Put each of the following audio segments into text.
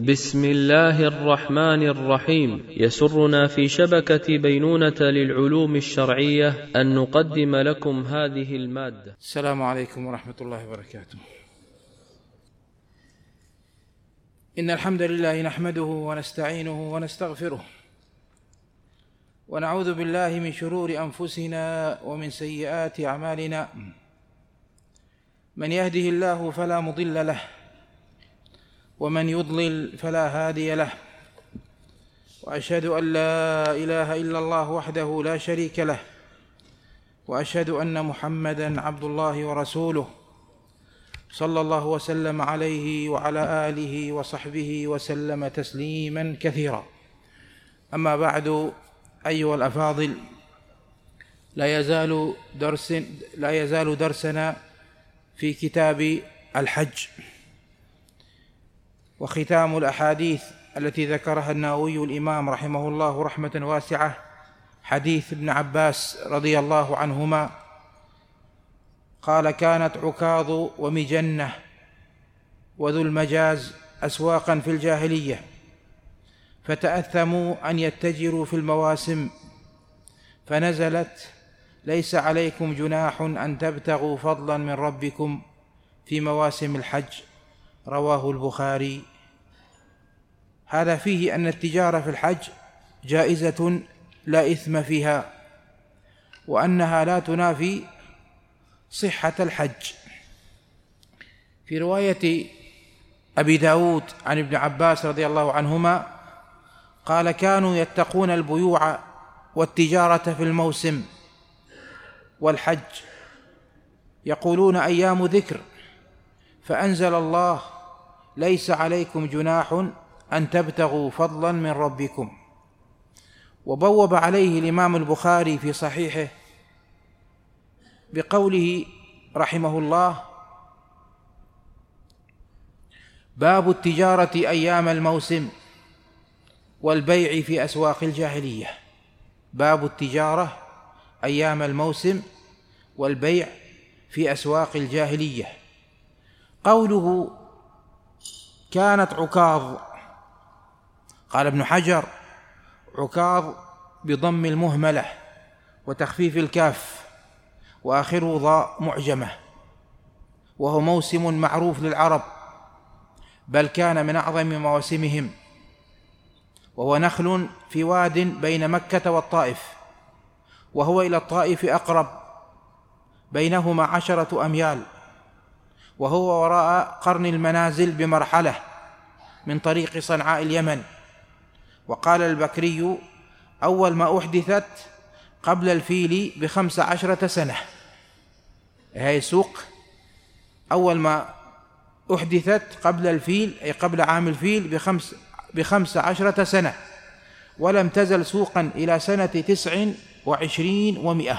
بسم الله الرحمن الرحيم. يسرنا في شبكة بينونة للعلوم الشرعية أن نقدم لكم هذه المادة. السلام عليكم ورحمة الله وبركاته. إن الحمد لله نحمده ونستعينه ونستغفره، ونعوذ بالله من شرور أنفسنا ومن سيئات أعمالنا. من يهده الله فلا مضل له، ومن يضلل فلا هادي له، وأشهد أن لا إله إلا الله وحده لا شريك له، وأشهد أن محمدًا عبد الله ورسوله، صلى الله وسلم عليه وعلى آله وصحبه وسلم تسليمًا كثيرا. أما بعد، أيها الأفاضل، لا يزال درسنا في كتاب الحج، وختام الأحاديث التي ذكرها النووي الإمام رحمه الله رحمة واسعة حديث ابن عباس رضي الله عنهما قال: كانت عكاظ ومجنة وذو المجاز أسواقا في الجاهلية، فتأثموا أن يتجروا في المواسم، فنزلت: ليس عليكم جناح أن تبتغوا فضلا من ربكم في مواسم الحج. رواه البخاري. هذا فيه أن التجارة في الحج جائزة لا إثم فيها، وأنها لا تنافي صحة الحج. في رواية أبي داود عن ابن عباس رضي الله عنهما قال: كانوا يتقون البيوع والتجارة في الموسم والحج، يقولون: أيام ذكر، فأنزل الله: ليس عليكم جناح أن تبتغوا فضلا من ربكم. وبوب عليه الإمام البخاري في صحيحه بقوله رحمه الله: باب التجارة أيام الموسم والبيع في أسواق الجاهلية. باب التجارة أيام الموسم والبيع في أسواق الجاهلية. قوله كانت عكاظ، قال ابن حجر: عكاظ بضم المهملة وتخفيف الكاف وآخره ضاء معجمة، وهو موسم معروف للعرب، بل كان من أعظم مواسمهم، وهو نخل في واد بين مكة والطائف، وهو إلى الطائف أقرب، بينهما 10 أميال، وهو وراء قرن المنازل بمرحلة من طريق صنعاء اليمن. وقال البكري: أول ما أحدثت قبل الفيل ب15 سنة. هاي سوق أول ما أحدثت قبل الفيل، أي قبل عام الفيل ب15 سنة، ولم تزل سوقا إلى سنة 29 و100.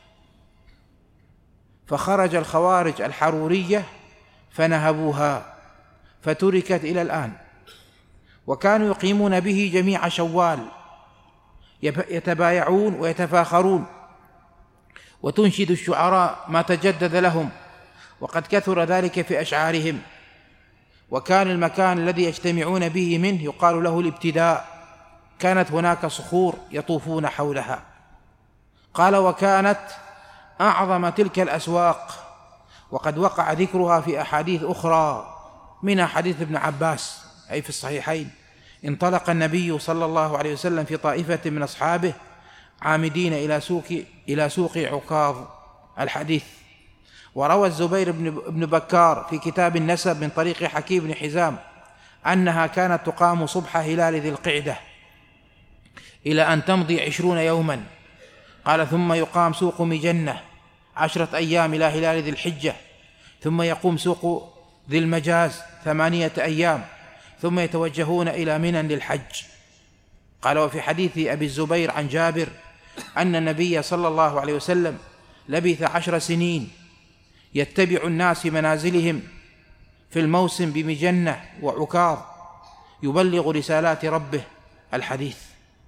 فخرج الخوارج الحرورية فنهبوها، فتركت إلى الآن. وكانوا يقيمون به جميع شوال، يتبايعون ويتفاخرون، وتنشد الشعراء ما تجدد لهم، وقد كثر ذلك في أشعارهم. وكان المكان الذي يجتمعون به منه يقال له الابتداء. كانت هناك صخور يطوفون حولها. قال: وكانت أعظم تلك الأسواق، وقد وقع ذكرها في أحاديث أخرى، منها حديث ابن عباس أي في الصحيحين: انطلق النبي صلى الله عليه وسلم في طائفة من أصحابه عامدين إلى سوق عكاظ. الحديث. وروى الزبير بن بكار في كتاب النسب من طريق حكيم بن حزام أنها كانت تقام صبح هلال ذي القعدة إلى أن تمضي 20 يوما. قال: ثم يقام سوق مجنة 10 أيام إلى هلال ذي الحجة، ثم يقوم سوق ذي المجاز 8 أيام، ثم يتوجهون إلى منى للحج. قال: وفي حديث أبي الزبير عن جابر أن النبي صلى الله عليه وسلم لبث 10 سنين يتبع الناس منازلهم في الموسم بمجنة وعكاظ، يبلغ رسالات ربه. الحديث.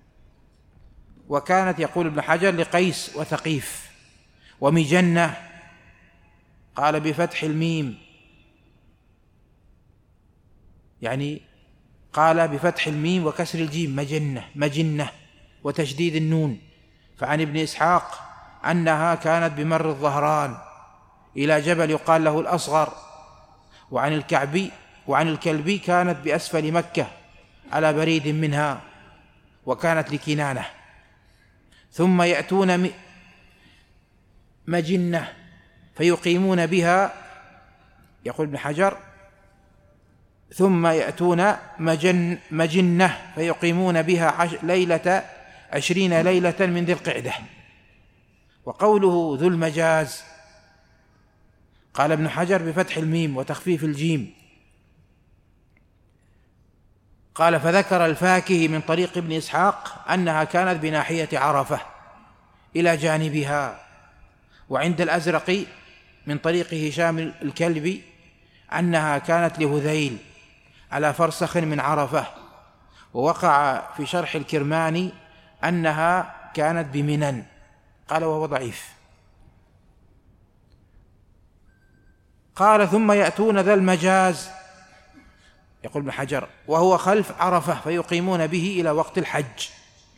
وكانت، يقول ابن حجر، لقيس وثقيف. ومجنة قال بفتح الميم، يعني قال بفتح الميم وكسر الجيم مجنة وتشديد النون. فعن ابن إسحاق أنها كانت بمر الظهران إلى جبل يقال له الأصغر. وعن الكلبي كانت بأسفل مكة على بريد منها، وكانت لكنانة. ثم يأتون مجنة فيقيمون بها، يقول ابن حجر، ثم يأتون مجنة فيقيمون بها 20 ليلة من ذي القعدة. وقوله ذو المجاز قال ابن حجر بفتح الميم وتخفيف الجيم. قال فذكر الفاكهي من طريق ابن إسحاق أنها كانت بناحية عرفة إلى جانبها. وعند الأزرقي من طريق هشام الكلبي أنها كانت لهذيل على فرسخ من عرفة. ووقع في شرح الكرماني أنها كانت بمنن، قال وهو ضعيف. قال ثم يأتون ذا المجاز، يقول ابن حجر، وهو خلف عرفة فيقيمون به إلى وقت الحج.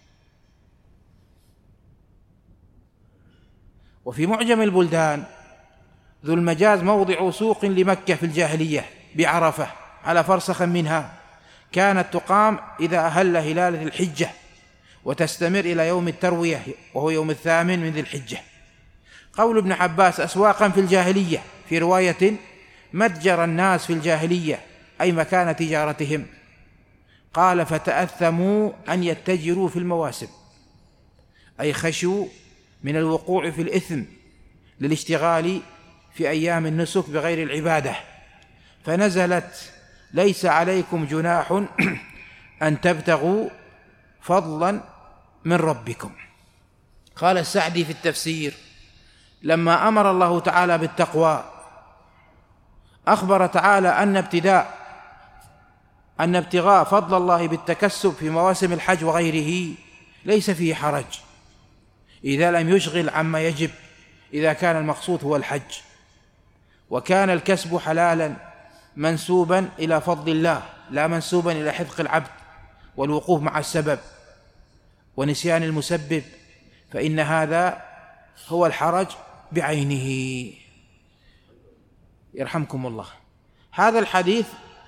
وفي معجم البلدان ذو المجاز موضع سوق لمكة في الجاهلية بعرفة على فرسخ منها، كانت تقام إذا أهل هلال ذي الحجة وتستمر إلى يوم التروية وهو يوم 8 من ذي الحجة. قول ابن عباس أسواقا في الجاهلية، في رواية متجر الناس في الجاهلية أي مكان تجارتهم. قال فتأثموا أن يتجروا في المواسم، أي خشوا من الوقوع في الإثم للاشتغال في أيام النسك بغير العبادة، فنزلت ليس عليكم جناح أن تبتغوا فضلا من ربكم. قال السعدي في التفسير لما أمر الله تعالى بالتقوى أخبر تعالى أن ابتغاء فضل الله بالتكسب في مواسم الحج وغيره ليس فيه حرج إذا لم يشغل عما يجب، إذا كان المقصود هو الحج، وكان الكسب حلالا منسوبا إلى فضل الله لا منسوبا إلى حذق العبد والوقوف مع السبب ونسيان المسبب، فإن هذا هو الحرج بعينه. يرحمكم الله. هذا الحديث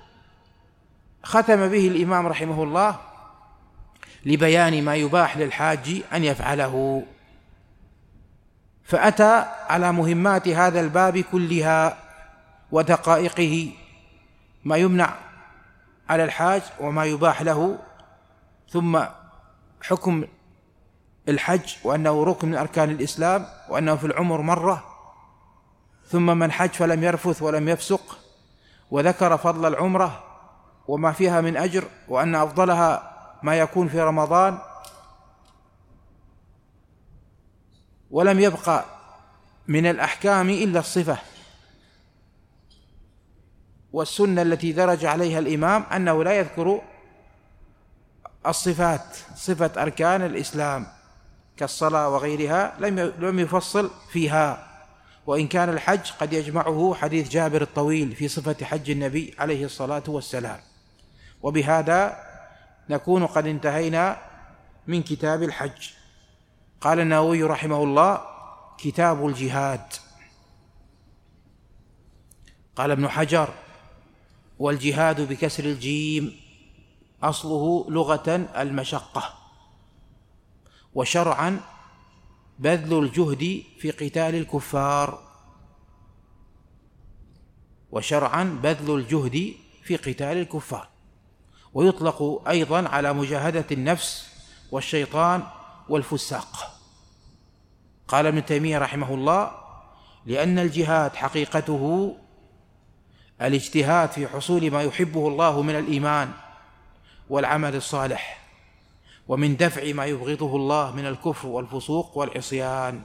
ختم به الإمام رحمه الله لبيان ما يباح للحاج أن يفعله، فأتى على مهمات هذا الباب كلها ودقائقه، ما يمنع على الحاج وما يباح له، ثم حكم الحج وأنه ركن من أركان الإسلام وأنه في العمر مرة، ثم من حج فلم يرفث ولم يفسق، وذكر فضل العمرة وما فيها من أجر، وأن أفضلها ما يكون في رمضان، ولم يبقى من الأحكام إلا الصفة. والسنة التي درج عليها الإمام أنه لا يذكر الصفات، صفة أركان الإسلام كالصلاة وغيرها لم يفصل فيها، وإن كان الحج قد يجمعه حديث جابر الطويل في صفة حج النبي عليه الصلاة والسلام. وبهذا نكون قد انتهينا من كتاب الحج. قال النووي رحمه الله: كتاب الجهاد. قال ابن حجر: والجهاد بكسر الجيم أصله لغة المشقة، وشرعا بذل الجهد في قتال الكفار، وشرعا بذل الجهد في قتال الكفار، ويطلق أيضا على مجاهدة النفس والشيطان والفساق. قال ابن تيمية رحمه الله: لأن الجهاد حقيقته الاجتهاد في حصول ما يحبه الله من الإيمان والعمل الصالح، ومن دفع ما يبغضه الله من الكفر والفسوق والعصيان.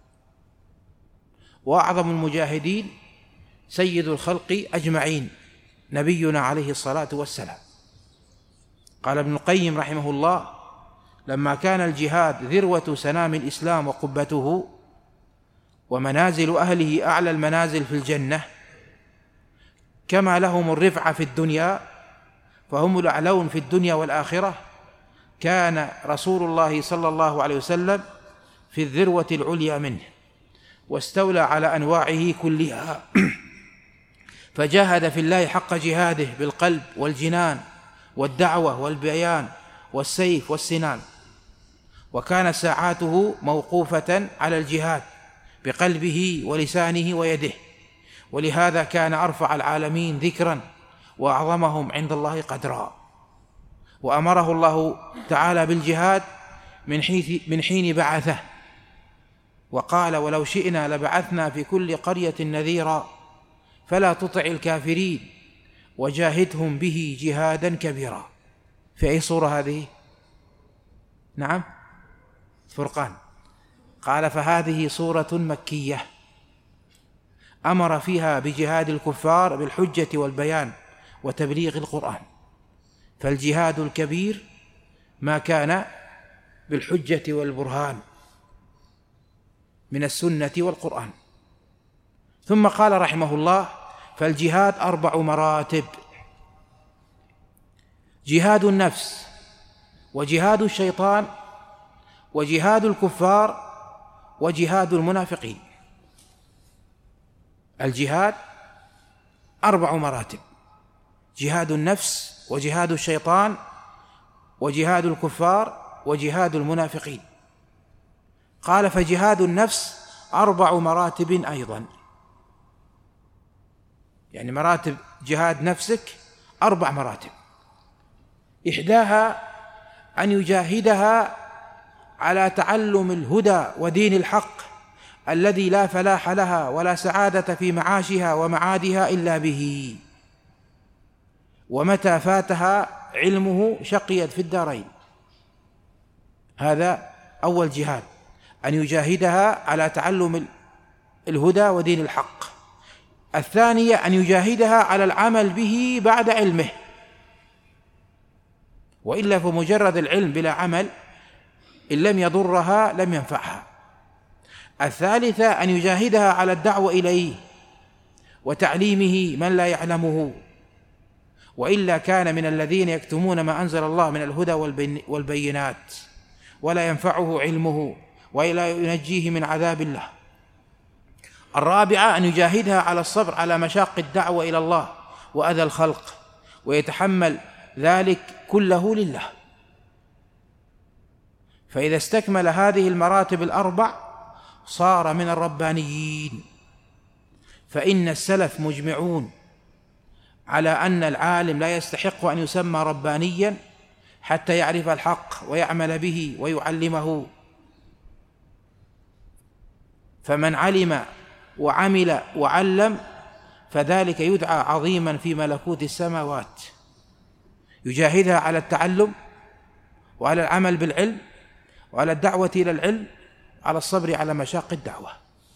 وأعظم المجاهدين سيد الخلق أجمعين نبينا عليه الصلاة والسلام. قال ابن القيم رحمه الله: لما كان الجهاد ذروة سنام الإسلام وقبته ومنازل أهله أعلى المنازل في الجنة، كما لهم الرفعة في الدنيا، فهم الأعلون في الدنيا والآخرة، كان رسول الله صلى الله عليه وسلم في الذروة العليا منه، واستولى على أنواعه كلها فجاهد في الله حق جهاده بالقلب والجنان والدعوة والبيان والسيف والسنان، وكانت ساعاته موقوفة على الجهاد بقلبه ولسانه ويده، ولهذا كان أرفع العالمين ذكرا وأعظمهم عند الله قدرا. وأمره الله تعالى بالجهاد من حين بعثه، وقال: ولو شئنا لبعثنا في كل قرية نذيرا فلا تطع الكافرين وجاهدهم به جهادا كبيرا. في أي سورة هذه؟ نعم، فرقان. قال: فهذه سورة مكية أمر فيها بجهاد الكفار بالحجة والبيان وتبليغ القرآن، فالجهاد الكبير ما كان بالحجة والبرهان من السنة والقرآن. ثم قال رحمه الله: فالجهاد 4 مراتب: جهاد النفس، وجهاد الشيطان، وجهاد الكفار، وجهاد المنافقين. الجهاد 4 مراتب: جهاد النفس، وجهاد الشيطان، وجهاد الكفار، وجهاد المنافقين. قال: فجهاد النفس 4 مراتب أيضا، يعني مراتب جهاد نفسك 4 مراتب. إحداها أن يجاهدها على تعلم الهدى ودين الحق الذي لا فلاح لها ولا سعادة في معاشها ومعادها إلا به، ومتى فاتها علمه شقيت في الدارين. هذا أول جهاد، أن يجاهدها على تعلم الهدى ودين الحق. الثانية أن يجاهدها على العمل به بعد علمه، وإلا فمجرد العلم بلا عمل إن لم يضرها لم ينفعها. الثالثة أن يجاهدها على الدعوة إليه وتعليمه من لا يعلمه، وإلا كان من الذين يكتمون ما أنزل الله من الهدى والبينات ولا ينفعه علمه ولا ينجيه من عذاب الله. الرابعة أن يجاهدها على الصبر على مشاق الدعوة إلى الله وأذى الخلق، ويتحمل ذلك كله لله. فإذا استكمل هذه المراتب 4 صار من الربانيين. فإن السلف مجمعون على أن العالم لا يستحق أن يسمى ربانيا حتى يعرف الحق ويعمل به ويعلمه. فمن علم وعمل وعلم فذلك يدعى عظيما في ملكوت السماوات، يجاهدها على التعلم وعلى العمل بالعلم وعلى الدعوة إلى العلم، على الصبر على مشاق الدعوة.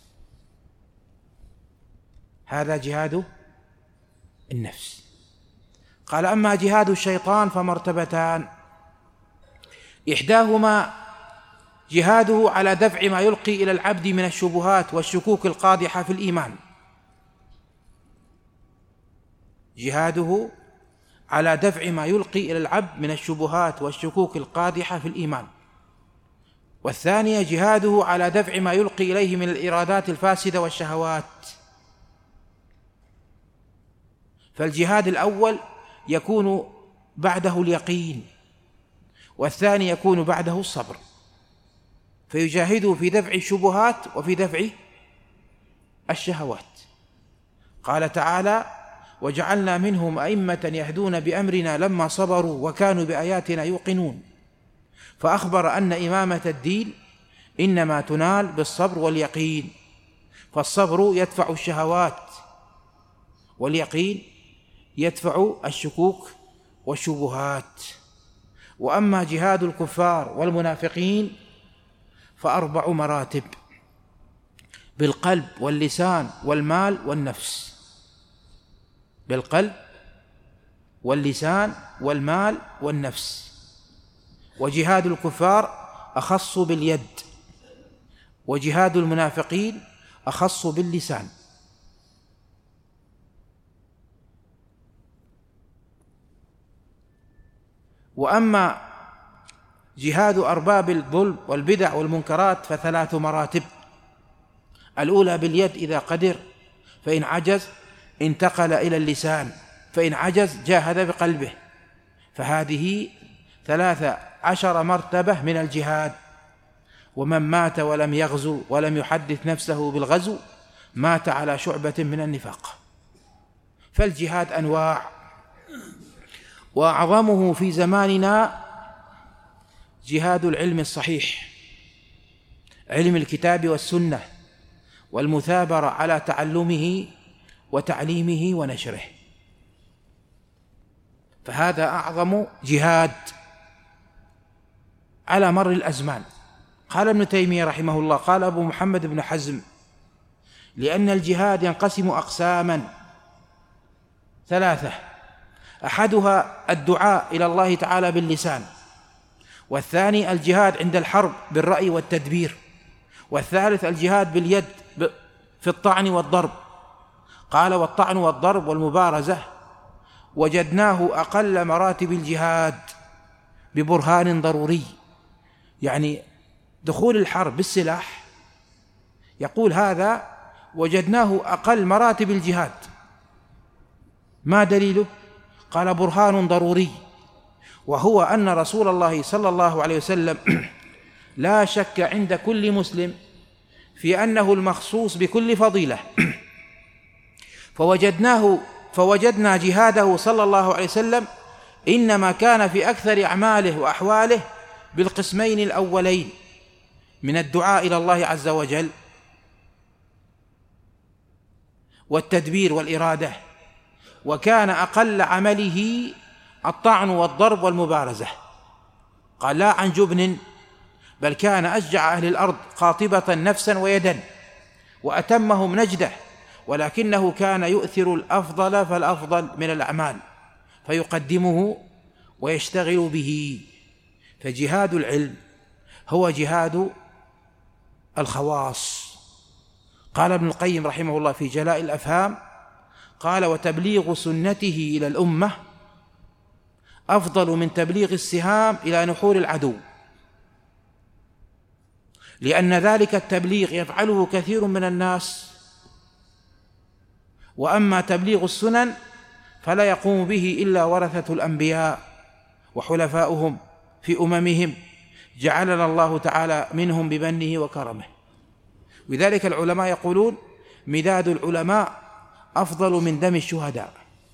هذا جهاد النفس. قال: أما جهاد الشيطان فمرتبتان: إحداهما جهاده على دفع ما يلقي إلى العبد من الشبهات والشكوك القادحة في الإيمان، جهاده على دفع ما يلقي إلى العبد من الشبهات والشكوك القادحة في الإيمان. والثانية جهاده على دفع ما يلقي إليه من الإرادات الفاسدة والشهوات. فالجهاد الأول يكون بعده اليقين، والثاني يكون بعده الصبر، فيجاهده في دفع الشبهات وفي دفع الشهوات. قال تعالى: وجعلنا منهم أئمة يهدون بأمرنا لما صبروا وكانوا بآياتنا يوقنون. فأخبر أن إمامة الدين إنما تنال بالصبر واليقين، فالصبر يدفع الشهوات واليقين يدفع الشكوك والشبهات. وأما جهاد الكفار والمنافقين ف4 مراتب: بالقلب واللسان والمال والنفس. بالقلب واللسان والمال والنفس. وجهاد الكفار أخص باليد، وجهاد المنافقين أخص باللسان. وأما جهاد أرباب الظلم والبدع والمنكرات ف3 مراتب: الأولى باليد إذا قدر، فإن عجز انتقل إلى اللسان، فإن عجز جاهد بقلبه، فهذه 13 مرتبة من الجهاد. ومن مات ولم يغزو ولم يحدث نفسه بالغزو مات على شعبة من النفاق. فالجهاد أنواع، وأعظمه في زماننا جهاد العلم الصحيح، علم الكتاب والسنة، والمثابرة على تعلمه وتعليمه ونشره، فهذا أعظم جهاد على مر الأزمان. قال ابن تيمية رحمه الله، قال أبو محمد بن حزم: لأن الجهاد ينقسم أقساما 3: أحدها الدعاء إلى الله تعالى باللسان، والثاني الجهاد عند الحرب بالرأي والتدبير، والثالث الجهاد باليد في الطعن والضرب. قال: والطعن والضرب والمبارزة وجدناه أقل مراتب الجهاد ببرهان ضروري، يعني دخول الحرب بالسلاح، يقول هذا وجدناه أقل مراتب الجهاد. ما دليله؟ قال: برهان ضروري، وهو أن رسول الله صلى الله عليه وسلم لا شك عند كل مسلم في أنه المخصوص بكل فضيلة، فوجدنا جهاده صلى الله عليه وسلم إنما كان في أكثر أعماله وأحواله بالقسمين الأولين من الدعاء إلى الله عز وجل والتدبير والإرادة، وكان أقل عمله الطعن والضرب والمبارزة. قال: لا عن جبن، بل كان أشجع أهل الأرض قاطبة نفسا ويدا وأتمهم نجدة، ولكنه كان يؤثر الأفضل فالأفضل من الأعمال فيقدمه ويشتغل به. فجهاد العلم هو جهاد الخواص. قال ابن القيم رحمه الله في جلاء الأفهام، قال: وتبليغ سنته إلى الأمة أفضل من تبليغ السهام إلى نحور العدو، لأن ذلك التبليغ يفعله كثير من الناس، وأما تبليغ السنن فلا يقوم به إلا ورثة الأنبياء وحلفاؤهم في أممهم، جعلنا الله تعالى منهم بمنه وكرمه. لذلك العلماء يقولون: مداد العلماء أفضل من دم الشهداء.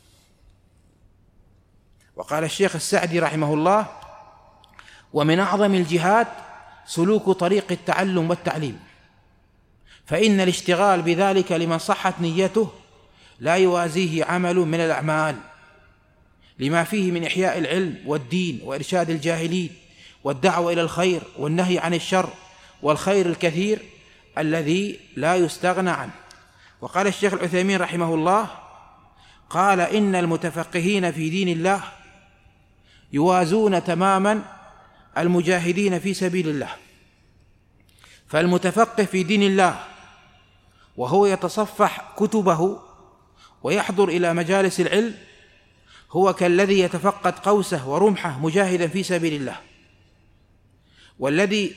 وقال الشيخ السعدي رحمه الله: ومن أعظم الجهاد سلوك طريق التعلم والتعليم، فإن الاشتغال بذلك لمن صحت نيته لا يوازيه عمل من الأعمال، لما فيه من إحياء العلم والدين وإرشاد الجاهلين والدعوة إلى الخير والنهي عن الشر والخير الكثير الذي لا يستغنى عنه. وقال الشيخ العثيمين رحمه الله، قال: إن المتفقهين في دين الله يوازون تماما المجاهدين في سبيل الله. فالمتفقه في دين الله وهو يتصفح كتبه ويحضر إلى مجالس العلم هو كالذي يتفقد قوسه ورمحه مجاهدا في سبيل الله، والذي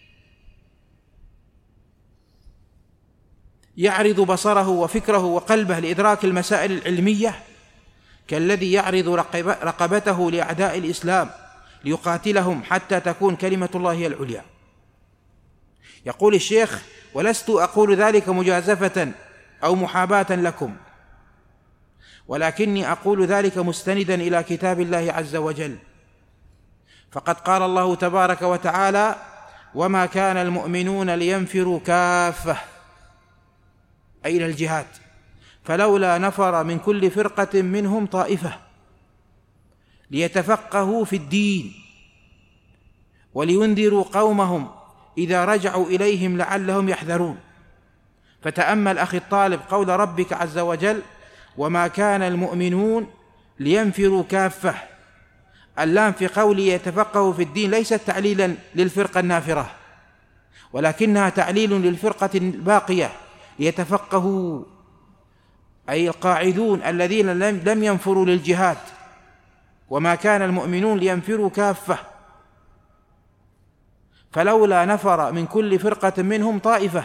يعرض بصره وفكره وقلبه لإدراك المسائل العلمية كالذي يعرض رقبته لأعداء الإسلام ليقاتلهم حتى تكون كلمة الله هي العليا. يقول الشيخ: ولست أقول ذلك مجازفة أو محاباة لكم، ولكني أقول ذلك مستندا إلى كتاب الله عز وجل، فقد قال الله تبارك وتعالى: وما كان المؤمنون لينفروا كافة، أي إلى الجهاد، فلولا نفر من كل فرقة منهم طائفة ليتفقهوا في الدين ولينذروا قومهم إذا رجعوا إليهم لعلهم يحذرون. فتأمل أخي الطالب قول ربك عز وجل: وما كان المؤمنون لينفروا كافة. اللام في قوله يتفقهوا في الدين ليست تعليلا للفرقة النافرة، ولكنها تعليل للفرقة الباقية ليتفقهوا، أي القاعدون الذين لم ينفروا للجهاد وما كان المؤمنون لينفروا كافة فلولا نفر من كل فرقة منهم طائفة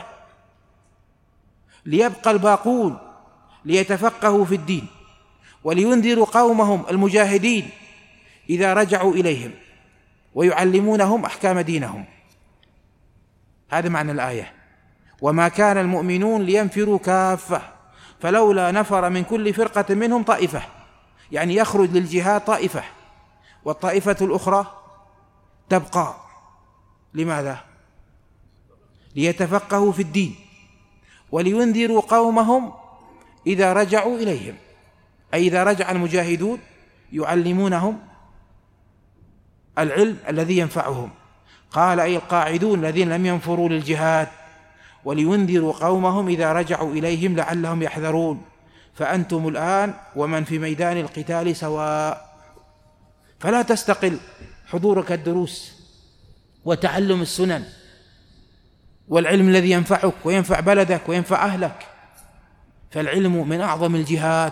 ليبقى الباقون ليتفقهوا في الدين ولينذروا قومهم المجاهدين إذا رجعوا إليهم ويعلمونهم أحكام دينهم. هذا معنى الآية: وما كان المؤمنون لينفروا كافة فلولا نفر من كل فرقة منهم طائفة، يعني يخرج للجهاد طائفة والطائفة الأخرى تبقى. لماذا؟ ليتفقهوا في الدين ولينذروا قومهم إذا رجعوا إليهم، أي إذا رجع المجاهدون يعلمونهم العلم الذي ينفعهم. قال: أي القاعدون الذين لم ينفروا للجهاد، ولينذروا قومهم إذا رجعوا إليهم لعلهم يحذرون. فأنتم الآن ومن في ميدان القتال سواء، فلا تستقل حضورك الدروس وتعلم السنن والعلم الذي ينفعك وينفع بلدك وينفع أهلك، فالعلم من أعظم الجهاد،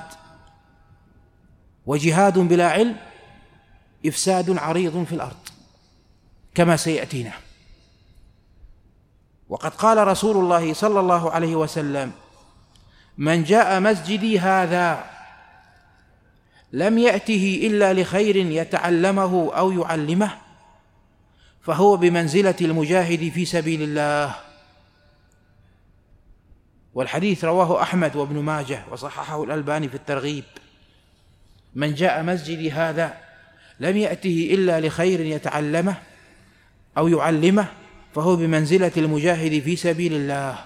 وجهاد بلا علم إفساد عريض في الأرض كما سيأتينا. وقد قال رسول الله صلى الله عليه وسلم: من جاء مسجدي هذا لم يأته إلا لخير يتعلمه أو يعلمه فهو بمنزلة المجاهد في سبيل الله. والحديث رواه أحمد وابن ماجه وصححه الألباني في الترغيب: من جاء مسجدي هذا لم يأته إلا لخير يتعلمه أو يعلمه فهو بمنزلة المجاهد في سبيل الله.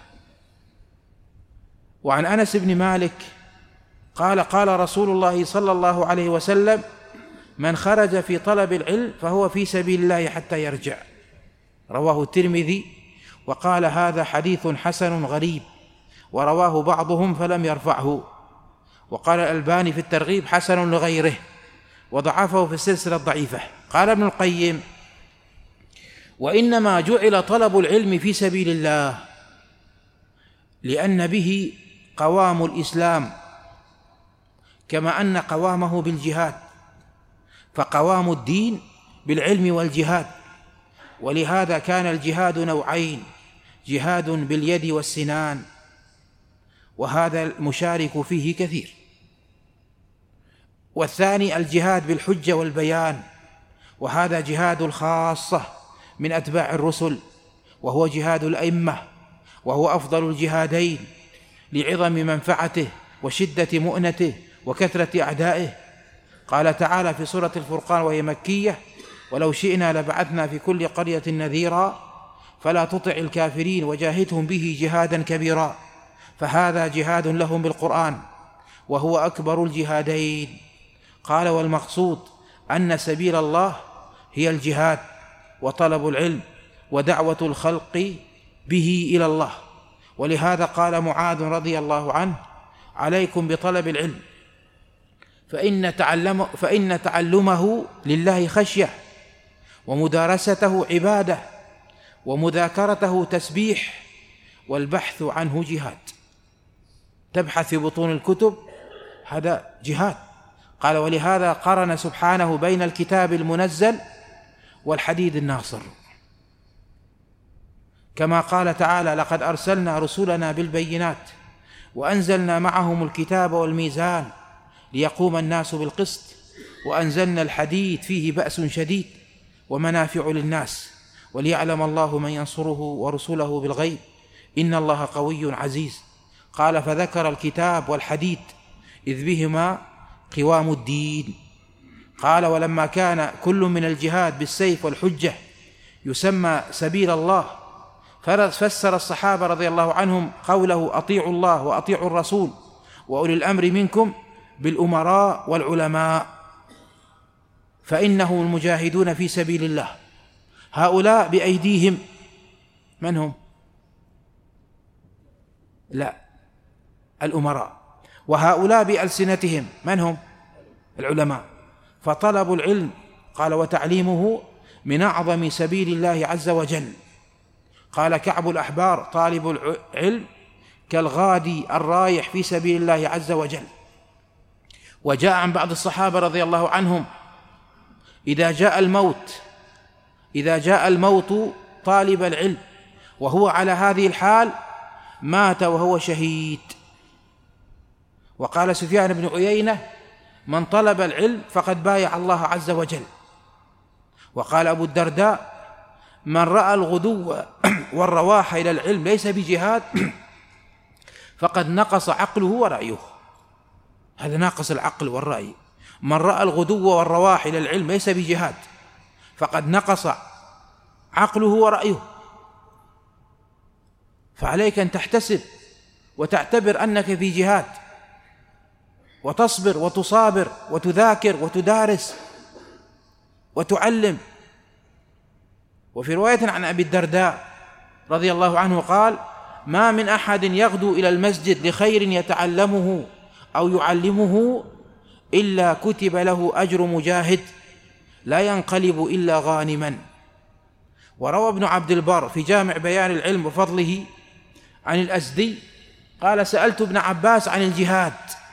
وعن أنس بن مالك قال: قال رسول الله صلى الله عليه وسلم: من خرج في طلب العلم فهو في سبيل الله حتى يرجع. رواه الترمذي وقال: هذا حديث حسن غريب، ورواه بعضهم فلم يرفعه. وقال الألباني في الترغيب: حسن لغيره، وضعفه في السلسلة الضعيفة. قال ابن القيم: وإنما جعل طلب العلم في سبيل الله لأن به قوام الإسلام، كما أن قوامه بالجهاد، فقوام الدين بالعلم والجهاد. ولهذا كان الجهاد نوعين: جهاد باليد والسنان، وهذا المشارك فيه كثير، والثاني الجهاد بالحجة والبيان، وهذا جهاد الخاصة من أتباع الرسل، وهو جهاد الأئمة، وهو أفضل الجهادين لعظم منفعته وشدة مؤنته وكثرة أعدائه. قال تعالى في سورة الفرقان وهي مكية: ولو شئنا لبعثنا في كل قرية نذيرا فلا تطع الكافرين وجاهدهم به جهادا كبيرا. فهذا جهاد لهم بالقرآن وهو أكبر الجهادين. قال: والمقصود أن سبيل الله هي الجهاد وطلب العلم ودعوة الخلق به إلى الله. ولهذا قال معاذ رضي الله عنه: عليكم بطلب العلم فإن تعلمه لله خشية، ومدارسته عبادة، ومذاكرته تسبيح، والبحث عنه جهاد. تبحث في بطون الكتب، هذا جهاد. قال: ولهذا قرن سبحانه بين الكتاب المنزل والحديد الناصر، كما قال تعالى: لقد أرسلنا رسلنا بالبينات وأنزلنا معهم الكتاب والميزان ليقوم الناس بالقسط وأنزلنا الحديد فيه بأس شديد ومنافع للناس وليعلم الله من ينصره ورسله بالغيب إن الله قوي عزيز. قال: فذكر الكتاب والحديد إذ بهما قوام الدين. قال: ولما كان كل من الجهاد بالسيف والحجة يسمى سبيل الله، فسر الصحابة رضي الله عنهم قوله: أطيعوا الله وأطيعوا الرسول وأولي الأمر منكم بالأمراء والعلماء، فإنهم المجاهدون في سبيل الله. هؤلاء بأيديهم من هم؟ لا، الأمراء. وهؤلاء بألسنتهم من هم؟ العلماء. فطلب العلم قال وتعليمه من أعظم سبيل الله عز وجل. قال كعب الأحبار: طالب العلم كالغادي الرايح في سبيل الله عز وجل. وجاء عن بعض الصحابة رضي الله عنهم إذا جاء الموت طالب العلم وهو على هذه الحال مات وهو شهيد. وقال سفيان بن عيينة: من طلب العلم فقد بايع الله عز وجل. وقال أبو الدرداء: من رأى الغدو والرواح إلى العلم ليس بجهاد فقد نقص عقله ورأيه. هذا ناقص العقل والرأي. من رأى الغدو والرواح إلى العلم ليس بجهاد فقد نقص عقله ورأيه. فعليك أن تحتسب وتعتبر أنك في جهاد، وتصبر وتصابر وتذاكر وتدارس وتعلم. وفي رواية عن أبي الدرداء رضي الله عنه قال: ما من أحد يغدو إلى المسجد لخير يتعلمه أو يعلمه إلا كتب له أجر مجاهد لا ينقلب إلا غانما. وروى ابن عبد البر في جامع بيان العلم وفضله عن الأزدي قال: سألت ابن عباس عن الجهاد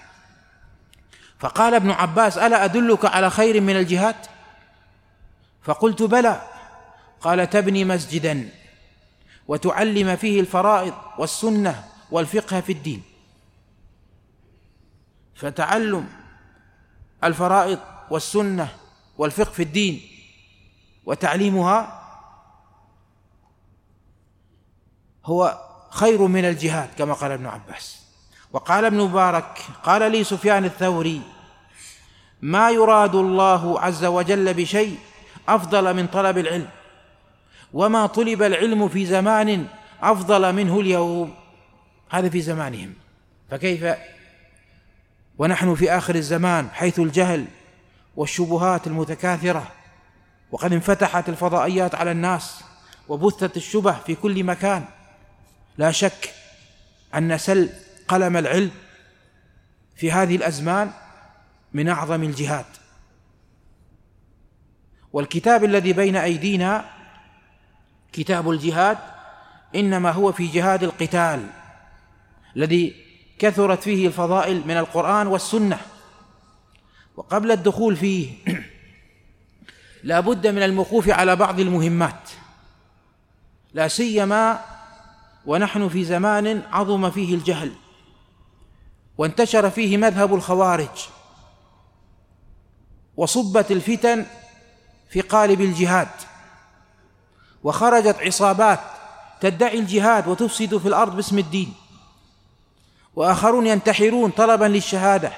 فقال ابن عباس: ألا أدلك على خير من الجهاد؟ فقلت: بلى. قال: تبني مسجدا وتعلم فيه الفرائض والسنة والفقه في الدين. فتعلم الفرائض والسنة والفقه في الدين وتعليمها هو خير من الجهاد كما قال ابن عباس. وقال ابن مبارك: قال لي سفيان الثوري: ما يراد الله عز وجل بشيء أفضل من طلب العلم، وما طلب العلم في زمان أفضل منه اليوم. هذا في زمانهم، فكيف ونحن في آخر الزمان حيث الجهل والشبهات المتكاثرة، وقد انفتحت الفضائيات على الناس وبثت الشبه في كل مكان. لا شك أن سل قلم العلم في هذه الأزمان من أعظم الجهاد. والكتاب الذي بين أيدينا كتاب الجهاد إنما هو في جهاد القتال الذي كثرت فيه الفضائل من القرآن والسنة. وقبل الدخول فيه لا بد من الوقوف على بعض المهمات، لا سيما ونحن في زمان عظم فيه الجهل وانتشر فيه مذهب الخوارج وصبت الفتن في قالب الجهاد، وخرجت عصابات تدعي الجهاد وتفسد في الأرض باسم الدين، وآخرون ينتحرون طلبا للشهادة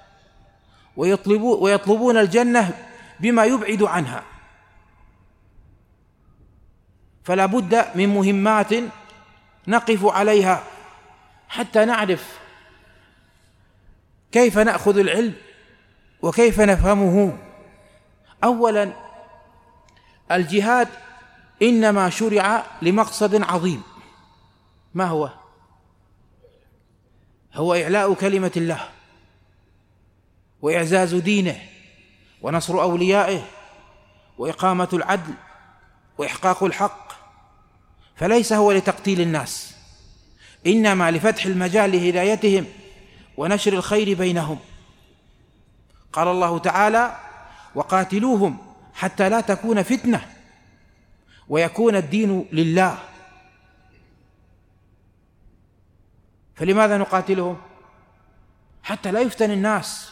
ويطلبون الجنة بما يبعد عنها. فلا بد من مهمات نقف عليها حتى نعرف كيف نأخذ العلم وكيف نفهمه. أولا، الجهاد إنما شرع لمقصد عظيم. ما هو؟ هو إعلاء كلمة الله وإعزاز دينه ونصر أوليائه وإقامة العدل وإحقاق الحق. فليس هو لتقتيل الناس، إنما لفتح المجال لهدايتهم ونشر الخير بينهم. قال الله تعالى: وقاتلوهم حتى لا تكون فتنة ويكون الدين لله. فلماذا نقاتلهم؟ حتى لا يفتن الناس،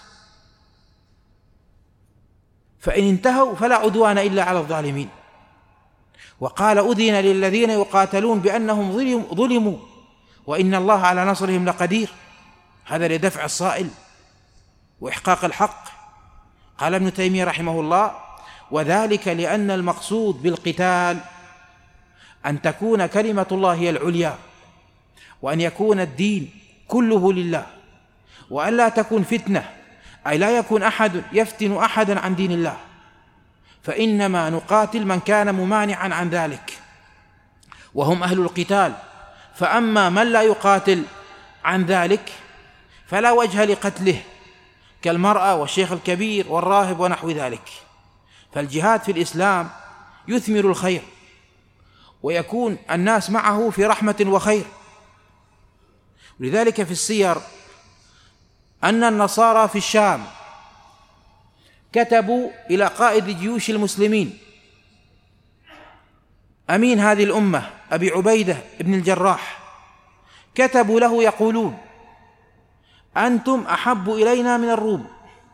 فإن انتهوا فلا عدوان إلا على الظالمين. وقال: أذن للذين يقاتلون بأنهم ظلموا وإن الله على نصرهم لقدير. هذا لدفع الصائل وإحقاق الحق. قال ابن تيمية رحمه الله: وذلك لأن المقصود بالقتال أن تكون كلمة الله هي العليا، وأن يكون الدين كله لله، وأن لا تكون فتنة، أي لا يكون أحد يفتن أحدا عن دين الله، فإنما نقاتل من كان ممانعا عن ذلك وهم أهل القتال. فأما من لا يقاتل عن ذلك فلا وجه لقتله، كالمرأة والشيخ الكبير والراهب ونحو ذلك. فالجهاد في الإسلام يثمر الخير ويكون الناس معه في رحمة وخير. ولذلك في السير أن النصارى في الشام كتبوا إلى قائد جيوش المسلمين أمين هذه الأمة أبي عبيدة بن الجراح، كتبوا له يقولون: أنتم أحب إلينا من الروم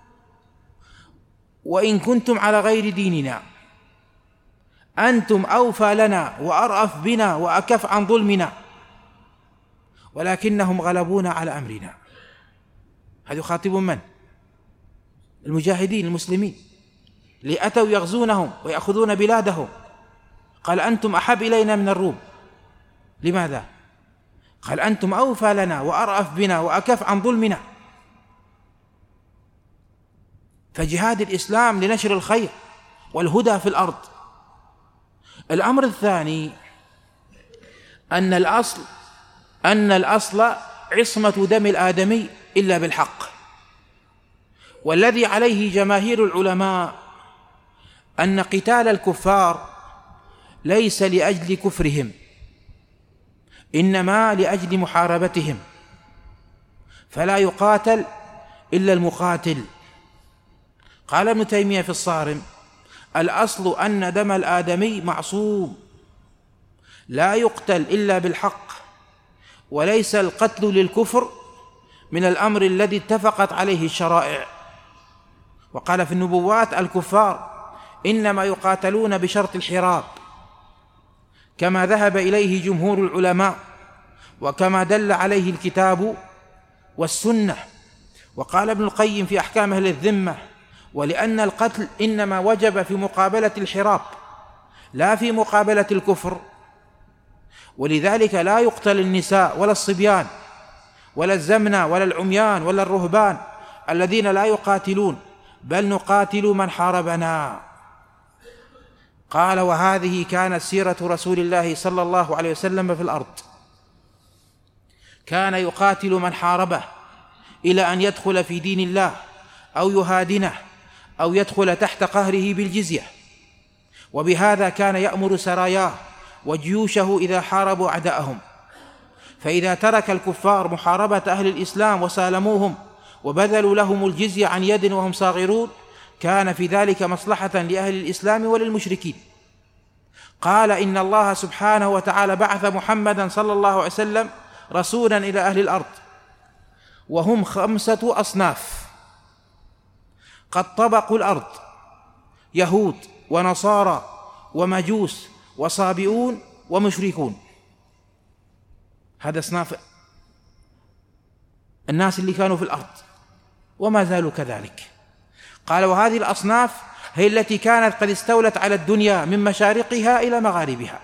وإن كنتم على غير ديننا، أنتم أوفى لنا وأرأف بنا وأكف عن ظلمنا، ولكنهم غلبونا على أمرنا. هذا يخاطب من؟ المجاهدين المسلمين اللي أتوا يغزونهم ويأخذون بلادهم. قال: أنتم أحب إلينا من الروم. لماذا؟ قال: أنتم أوفى لنا وأرأف بنا وأكف عن ظلمنا. فجهاد الإسلام لنشر الخير والهدى في الأرض. الأمر الثاني أن الأصل عصمة دم الآدمي إلا بالحق، والذي عليه جماهير العلماء أن قتال الكفار ليس لأجل كفرهم، إنما لأجل محاربتهم، فلا يقاتل إلا المقاتل. قال ابن تيمية في الصارم: الأصل أن دم الآدمي معصوم لا يقتل إلا بالحق، وليس القتل للكفر من الأمر الذي اتفقت عليه الشرائع. وقال في النبوات: الكفار إنما يقاتلون بشرط الحراب، كما ذهب إليه جمهور العلماء وكما دل عليه الكتاب والسنة. وقال ابن القيم في أحكام أهل الذمة: ولأن القتل إنما وجب في مقابلة الحراب لا في مقابلة الكفر، ولذلك لا يقتل النساء ولا الصبيان ولا الزمنة ولا العميان ولا الرهبان الذين لا يقاتلون، بل نقاتل من حاربنا. قال: وهذه كانت سيرة رسول الله صلى الله عليه وسلم في الأرض، كان يقاتل من حاربه إلى أن يدخل في دين الله أو يهادنه أو يدخل تحت قهره بالجزية. وبهذا كان يأمر سراياه وجيوشه إذا حاربوا أعداءهم. فإذا ترك الكفار محاربة أهل الإسلام وسالموهم وبذلوا لهم الجزية عن يد وهم صاغرون، كان في ذلك مصلحة لأهل الإسلام وللمشركين. قال: إن الله سبحانه وتعالى بعث محمدا صلى الله عليه وسلم رسولا إلى أهل الأرض، وهم 5 أصناف قد طبقوا الأرض: يهود ونصارى ومجوس وصابئون ومشركون. هذا أصناف الناس اللي كانوا في الأرض وما زالوا كذلك. قال: وهذه الأصناف هي التي كانت قد استولت على الدنيا من مشارقها إلى مغاربها.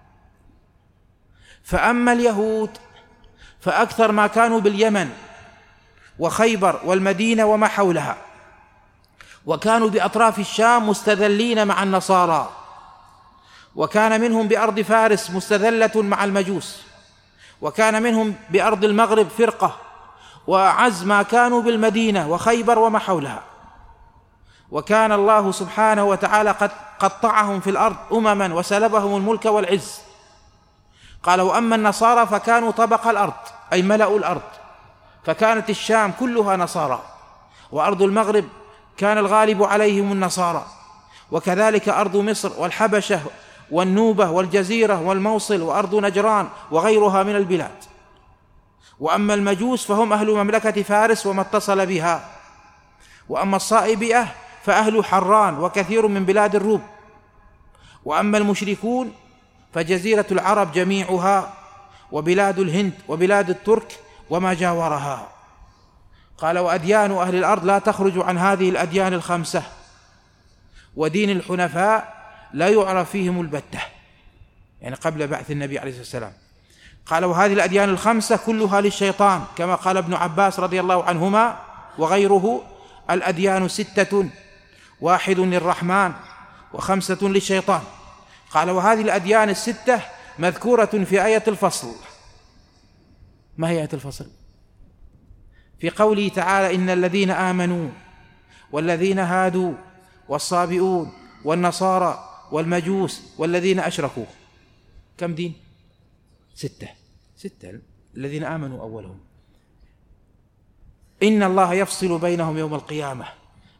فأما اليهود فأكثر ما كانوا باليمن وخيبر والمدينة وما حولها، وكانوا بأطراف الشام مستذلين مع النصارى، وكان منهم بأرض فارس مستذلة مع المجوس، وكان منهم بأرض المغرب فرقة، وأعز ما كانوا بالمدينة وخيبر وما حولها. وكان الله سبحانه وتعالى قد قطعهم في الأرض أمما وسلبهم الملك والعز. قال: وأما النصارى فكانوا طبق الأرض، أي ملأوا الأرض، فكانت الشام كلها نصارى، وأرض المغرب كان الغالب عليهم النصارى، وكذلك أرض مصر والحبشة والنوبة والجزيرة والموصل وأرض نجران وغيرها من البلاد. وأما المجوس فهم أهل مملكة فارس وما اتصل بها. وأما الصائبئة فأهل حران وكثير من بلاد الروم. وأما المشركون فجزيرة العرب جميعها، وبلاد الهند وبلاد الترك وما جاورها. قال: وأديان أهل الأرض لا تخرج عن هذه الأديان ال5، ودين الحنفاء لا يعرف فيهم البتة، يعني قبل بعث النبي عليه الصلاة والسلام. قال: وهذه الأديان ال5 كلها للشيطان، كما قال ابن عباس رضي الله عنهما وغيره: الأديان 6، 1 للرحمن و5 للشيطان. قال: وهذه الأديان ال6 مذكورة في آية الفصل. ما هي آية الفصل؟ في قوله تعالى: إن الذين آمنوا والذين هادوا والصابئون والنصارى والمجوس والذين أشركوا. كم دين؟ 6. الذين آمنوا أولهم. إن الله يفصل بينهم يوم القيامة،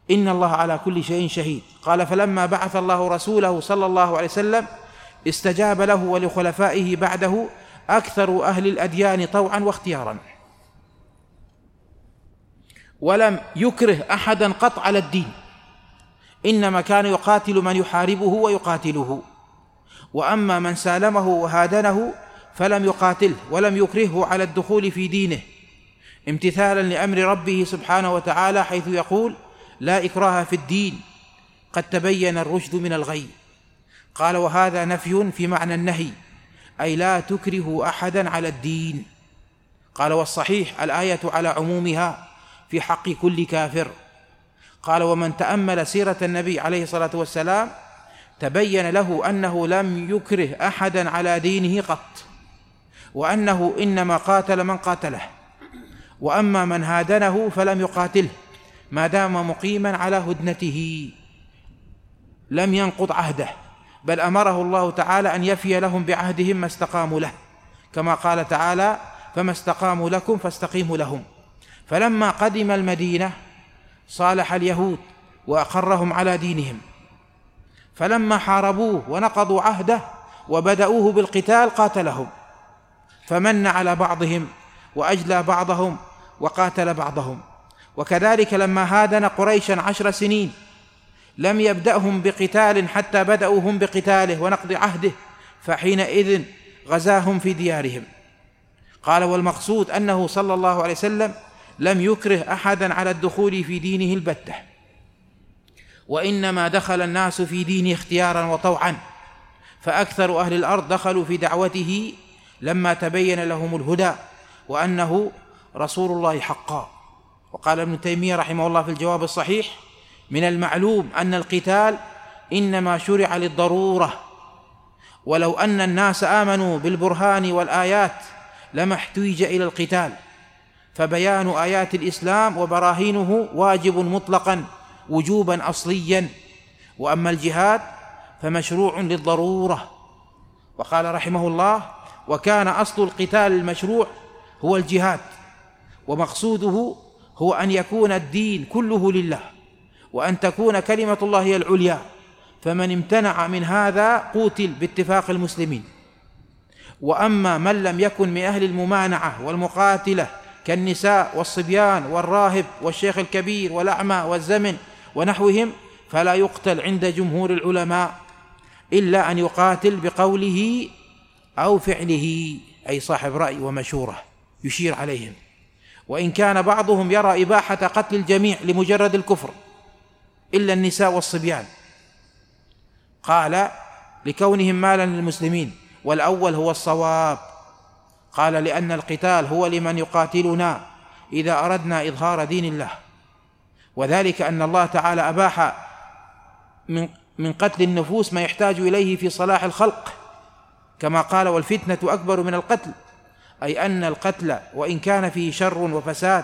إن الله على كل شيء شهيد. قال فلما بعث الله رسوله صلى الله عليه وسلم استجاب له ولخلفائه بعده أكثر أهل الأديان طوعا واختيارا، ولم يكره أحدا قط على الدين، إنما كان يقاتل من يحاربه ويقاتله، وأما من سالمه وهادنه فلم يقاتله ولم يكرهه على الدخول في دينه، امتثالا لأمر ربه سبحانه وتعالى حيث يقول لا إكراه في الدين قد تبين الرشد من الغي. قال وهذا نفي في معنى النهي، أي لا تكره أحدا على الدين. قال والصحيح الآية على عمومها في حق كل كافر. قال ومن تأمل سيرة النبي عليه الصلاة والسلام تبين له أنه لم يكره أحدا على دينه قط، وأنه إنما قاتل من قاتله، وأما من هادنه فلم يقاتله ما دام مقيما على هدنته، لم ينقض عهده، بل أمره الله تعالى أن يفي لهم بعهدهم ما استقاموا له، كما قال تعالى فما استقاموا لكم فاستقيموا لهم. فلما قدم المدينة صالح اليهود وأقرهم على دينهم، فلما حاربوه ونقضوا عهده وبدأوه بالقتال قاتلهم، فمن على بعضهم وأجلى بعضهم وقاتل بعضهم. وكذلك لما هادن قريشا 10 سنين لم يبدأهم بقتال حتى بدأوا هم بقتاله ونقض عهده، فحينئذ غزاهم في ديارهم. قال والمقصود أنه صلى الله عليه وسلم لم يكره أحدا على الدخول في دينه البتة، وإنما دخل الناس في دينه اختيارا وطوعا، فأكثر أهل الأرض دخلوا في دعوته لما تبين لهم الهدى وأنه رسول الله حقا. وقال ابن تيمية رحمه الله في الجواب الصحيح من المعلوم أن القتال إنما شرع للضرورة، ولو أن الناس آمنوا بالبرهان والآيات لما احتوج إلى القتال، فبيان آيات الإسلام وبراهينه واجب مطلقا وجوبا أصليا، وأما الجهاد فمشروع للضرورة. وقال رحمه الله وكان أصل القتال المشروع هو الجهاد، ومقصوده هو أن يكون الدين كله لله، وأن تكون كلمة الله هي العليا، فمن امتنع من هذا قوتل باتفاق المسلمين. وأما من لم يكن من أهل الممانعة والمقاتلة كالنساء والصبيان والراهب والشيخ الكبير والأعمى والزمن ونحوهم فلا يقتل عند جمهور العلماء، إلا أن يقاتل بقوله أو فعله، أي صاحب رأي ومشورة يشير عليهم، وإن كان بعضهم يرى إباحة قتل الجميع لمجرد الكفر إلا النساء والصبيان، قال لكونهم مالا للمسلمين، والأول هو الصواب. قال لأن القتال هو لمن يقاتلنا إذا أردنا إظهار دين الله، وذلك أن الله تعالى أباح من قتل النفوس ما يحتاج إليه في صلاح الخلق، كما قال والفتنة أكبر من القتل، أي أن القتل وإن كان فيه شر وفساد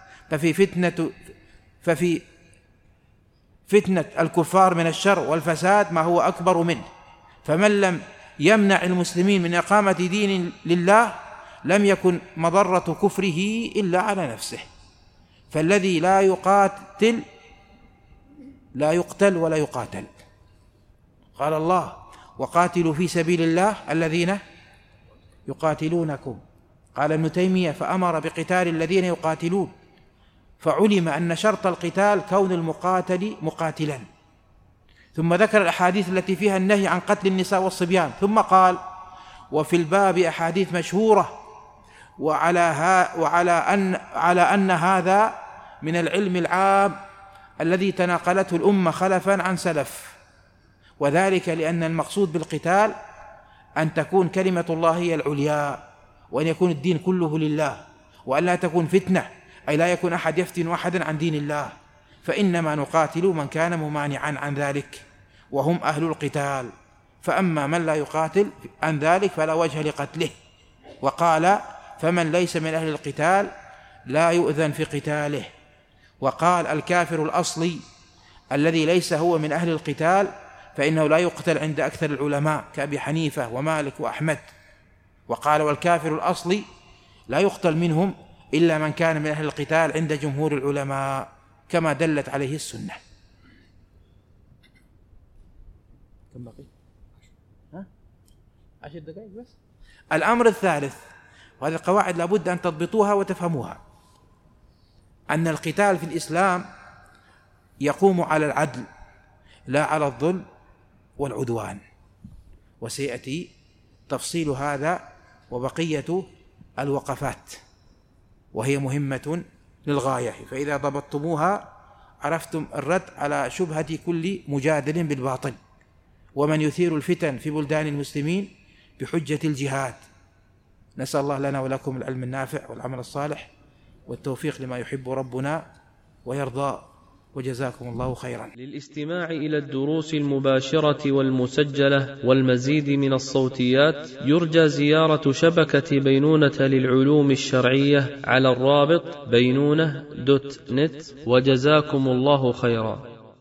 ففي فتنة الكفار من الشر والفساد ما هو أكبر منه. فمن لم يمنع المسلمين من إقامة دين لله لم يكن مضرة كفره إلا على نفسه، فالذي لا يقاتل لا يقتل ولا يقاتل. قال الله وقاتلوا في سبيل الله الذين يقاتلونكم. قال ابن تيمية فأمر بقتال الذين يقاتلون، فعلم أن شرط القتال كون المقاتل مقاتلا. ثم ذكر الأحاديث التي فيها النهي عن قتل النساء والصبيان، ثم قال وفي الباب أحاديث مشهورة على أن هذا من العلم العام الذي تناقلته الأمة خلفا عن سلف، وذلك لأن المقصود بالقتال أن تكون كلمة الله هي العليا، وأن يكون الدين كله لله، وأن لا تكون فتنة، أي لا يكون أحد يفتن أحدا عن دين الله، فإنما نقاتل من كان ممانعا عن ذلك وهم أهل القتال، فأما من لا يقاتل عن ذلك فلا وجه لقتله. وقال فمن ليس من أهل القتال لا يؤذن في قتاله. وقال الكافر الأصلي الذي ليس هو من أهل القتال فإنه لا يقتل عند أكثر العلماء كأبي حنيفة ومالك وأحمد. وقال والكافر الأصلي لا يقتل منهم إلا من كان من أهل القتال عند جمهور العلماء كما دلت عليه السنة. كم بقي؟ 10 دقائق بس. الأمر الثالث، وهذه القواعد لابد أن تضبطوها وتفهموها، أن القتال في الإسلام يقوم على العدل لا على الظلم والعدوان، وسيأتي تفصيل هذا وبقية الوقفات، وهي مهمة للغاية. فإذا ضبطتموها عرفتم الرد على شبهة كل مجادل بالباطل ومن يثير الفتن في بلدان المسلمين بحجة الجهاد. نسأل الله لنا ولكم العلم النافع والعمل الصالح والتوفيق لما يحب ربنا ويرضى، وجزاكم الله خيرا. للاستماع إلى الدروس المباشرة والمسجلة والمزيد من الصوتيات يرجى زيارة شبكة بينونة للعلوم الشرعية على الرابط بينونة.net، وجزاكم الله خيرا.